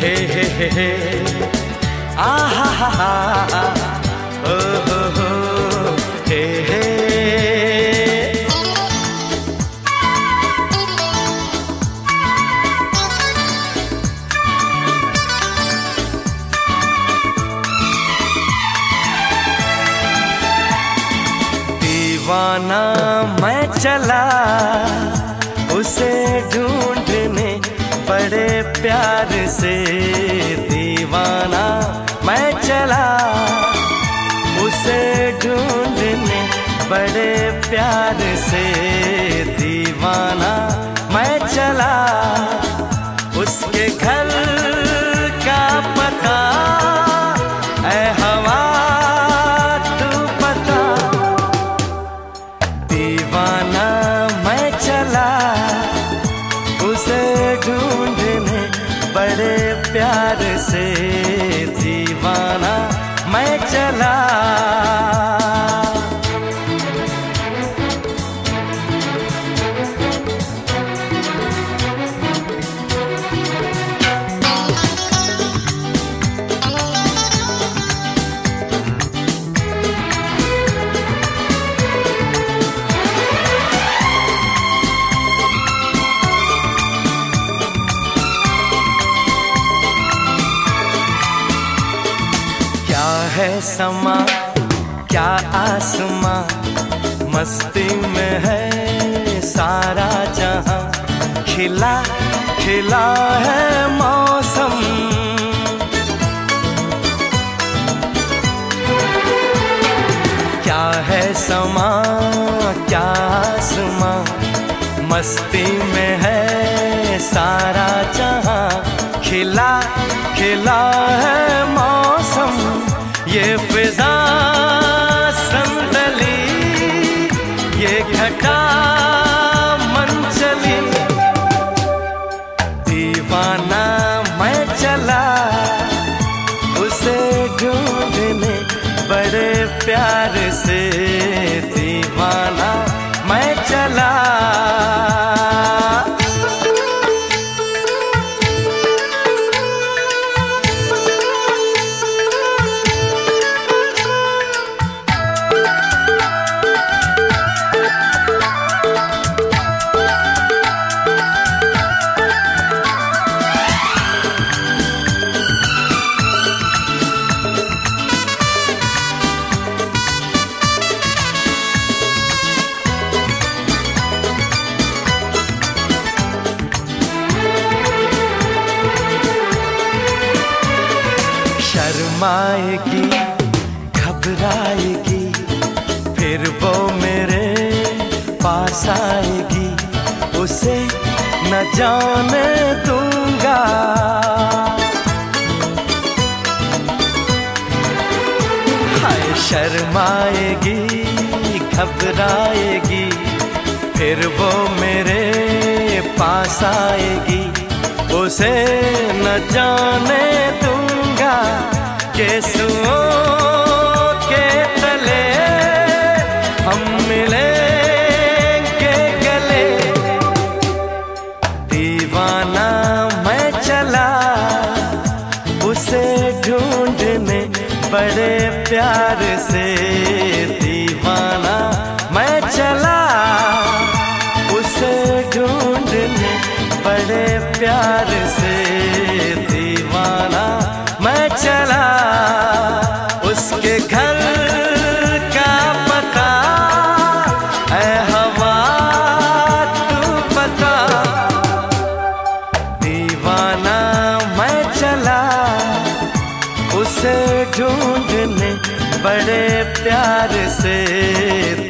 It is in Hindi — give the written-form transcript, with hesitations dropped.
हे आ हा हा हा ओ हो हे दीवाना मैं चला उसे ढूंढने बड़े प्यार से। दीवाना मैं चला उसे ढूंढने बड़े प्यार से। दीवाना मैं चला उसके घर का पता ऐ हवा तू पता। दीवाना मैं चला उसे ढूंढने बड़े प्यार से। दीवाना मैं चला। क्या है समा क्या आसमां, मस्ती में है सारा जहां। खिला खिला है मौसम, क्या है समा क्या आसमां, मस्ती में है सारा जहां। खिला खिला है मौसम, ये फिजा संदली, ये घटा मन चली। दीवाना मैं चला उसे ढूंढने बड़े प्यार से। दीवाना मैं चला। शर्माएगी घबराएगी फिर वो मेरे पास आएगी। उसे न जाने दूंगा, हाय शर्माएगी घबराएगी फिर वो मेरे पास आएगी। उसे न जाने दूंगा केसुओं के तले हम मिलेंगे गले। दीवाना मैं चला उसे ढूंढने बड़े प्यार से। दीवाना मैं चला उसे ढूंढने बड़े प्यार से। दीवाना मैं चला उसके घर का पता ऐ हवा तू पता। दीवाना मैं चला उसे ढूंढने बड़े प्यार से।